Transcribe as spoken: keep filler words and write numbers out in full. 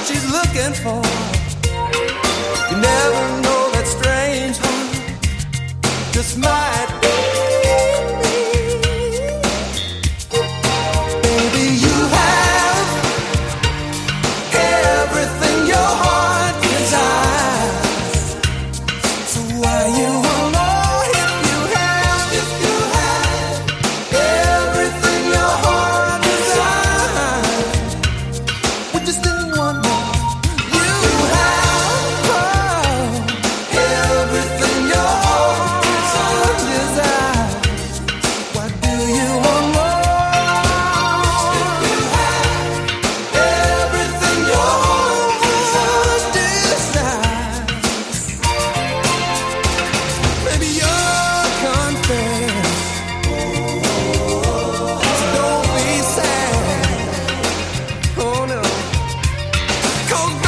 she's looking for. You never know that strange heart just might be. Baby, you have everything your heart desires. So why you want more if you have, if you have everything your heart desires? We just didn't want more. You have oh, everything your heart desires. Why do you want more? If you have everything your heart desires, maybe you're confessed. So don't be sad. Oh no. 'Cause